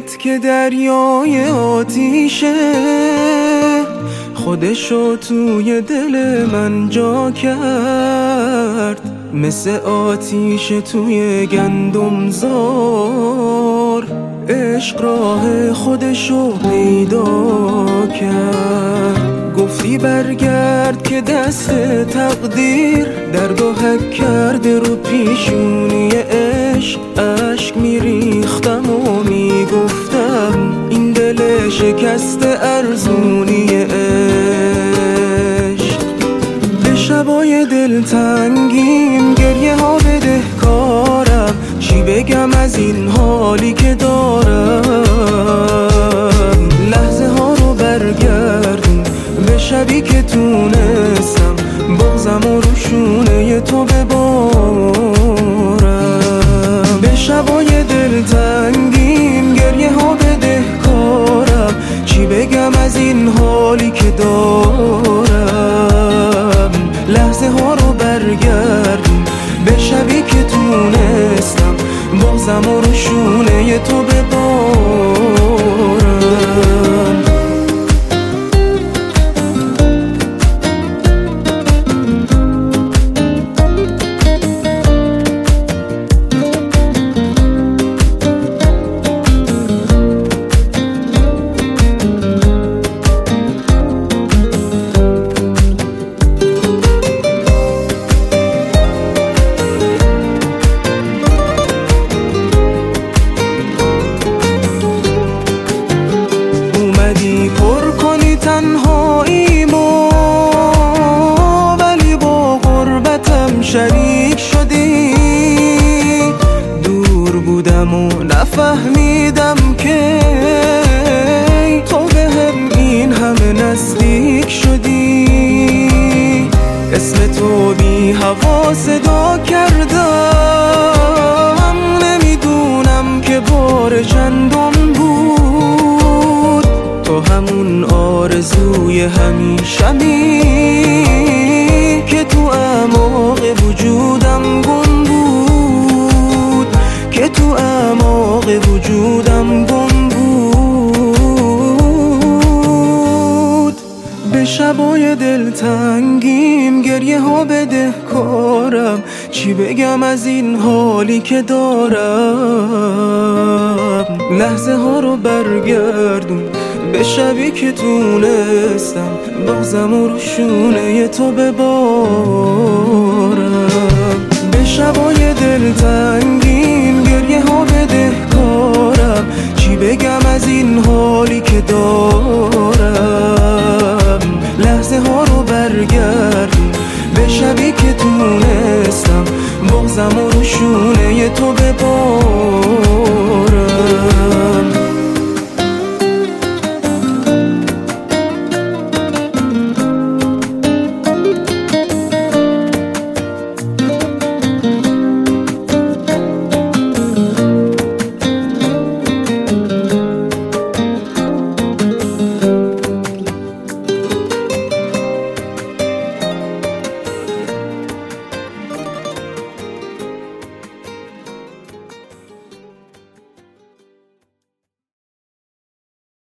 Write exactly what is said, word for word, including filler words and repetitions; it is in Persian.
برگرد که دریای آتیشه، خودشو توی دل من جا کرد، مثل آتیش توی گندم زار. عشق راه خودشو پیدا کرد، گفتی برگرد که دست تقدیر درد و حک کرده رو پیشونی عشق. عشق میریختم و میگفتم این دل شکست ارزونی عشق. به شبای دلتنگیم گریه ها بده کارم، چی بگم از این حالی که دارم. لحظه ها رو برگردون به شبی که تونستم بغضم و روشونه تو ببارم. به شبای دلتنگیم گریه ها بده کارم، چی بگم از این حالی که دارم. لحظه ها رو برگردون به شبی که تونستم بغضم و روشونه تو ببارم. پر کنی تنهاییمو ولی با غربتم شریک شدی. دور بودم و نفهمیدم که تو به هم این همه نزدیک شدی. اسم تو بی هوا صدا کردم، نمیدونم که بار چندم بود. تو همون آرزوی همیشمی که تو اعماق وجودم گم بود، که تو اعماق وجودم گم بود. به شبای دلتنگیم گریه ها بده کارم، چی بگم از این حالی که دارم. لحظه ها رو برگردون به شبی که تونستم بغضم و روشونه تو ببارم. به شبای دلتنگیم گریه ها بده کارم، چی بگم از این حالی که دارم. لحظه ها رو برگردون به شبی که تونستم بغضم و روشونه تو ببارم.